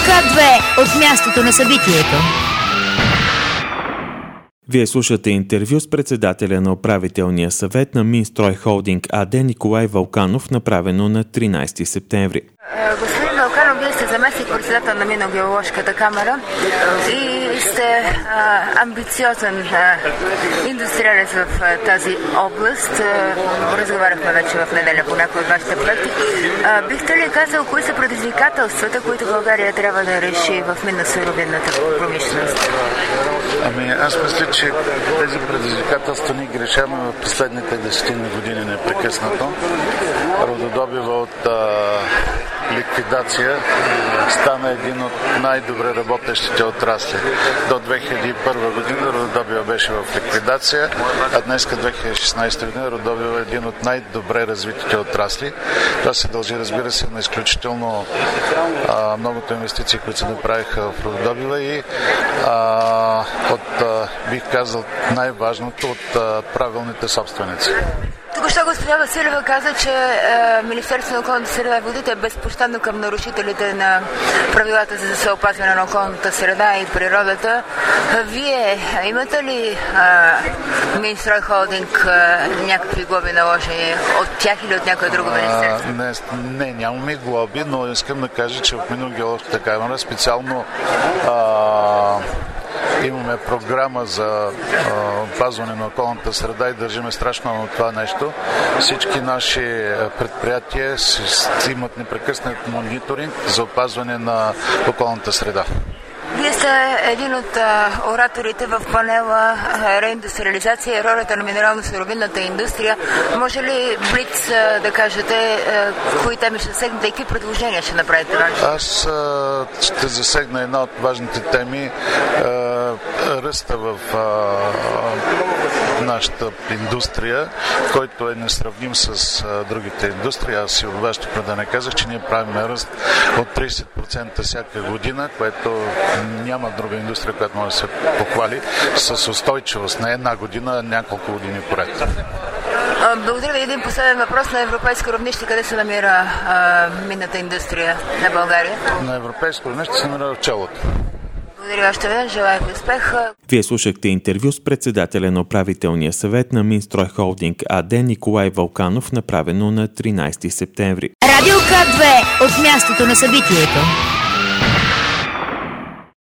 К2 от мястото на събитието. Вие слушате интервю с председателя на управителния съвет на Минстрой Холдинг АД Николай Вълканов, направено на 13 септември. Господин Вълканов, вие сте заместник-председател на Минно-геоложката камара и сте амбициозен индустриалец в тази област. Разговаряхме вече в неделя по някои от вашите проекти. Бихте ли казал, кои са предизвикателствата, които България трябва да реши в минно-суровинната промишленост? Аз мисля, че тези предизвикателства ние ги решаваме в последните 10 години непрекъснато. Рододобива от ликвидация стана един от най-добре работещите отрасли. До 2001 година рододобива беше в ликвидация, а днеска 2016 година рододобива е един от най-добре развитите отрасли. Това се дължи, разбира се, на изключително многото инвестиции, които се направиха в рододобива и бих казал, най-важното от правилните собственици. Току-що госпожа Василева каза, че Министерството на околната среда и водите е безпощадно към нарушителите на правилата за съопазване на околната среда и природата. Вие имате ли Минстрой Холдинг някакви глоби наложени от тях или от някое друго министерство? Не, нямаме глоби, но искам да кажа, че в Минно-геоложката камара специално имаме програма за опазване на околната среда и държиме страшно на това нещо. Всички наши предприятия имат непрекъснат мониторинг за опазване на околната среда. Вие сте един от ораторите в панела реиндустриализация и ролята на минерално-суровинната индустрия. Може ли блиц да кажете кои теми ще засегнете и какви предложения ще направите? Аз ще засегна една от важните теми ръста в нашата индустрия, който е несравним с другите индустрии. Аз и от вашето предане казах, че ние правим ръст от 30% всяка година, което няма друга индустрия, която може да се похвали с устойчивост на една година, няколко години поред. Благодаря ви. Един последен въпрос. На европейско равнище къде се намира минната индустрия на България? На европейско равнище се намира в челото. Благодаря още веднъж. Желая ви успех. Вие слушахте интервю с председателя на управителния съвет на Минстрой Холдинг АД Николай Вълканов, направено на 13 септември. Радио К2 от мястото на събитието.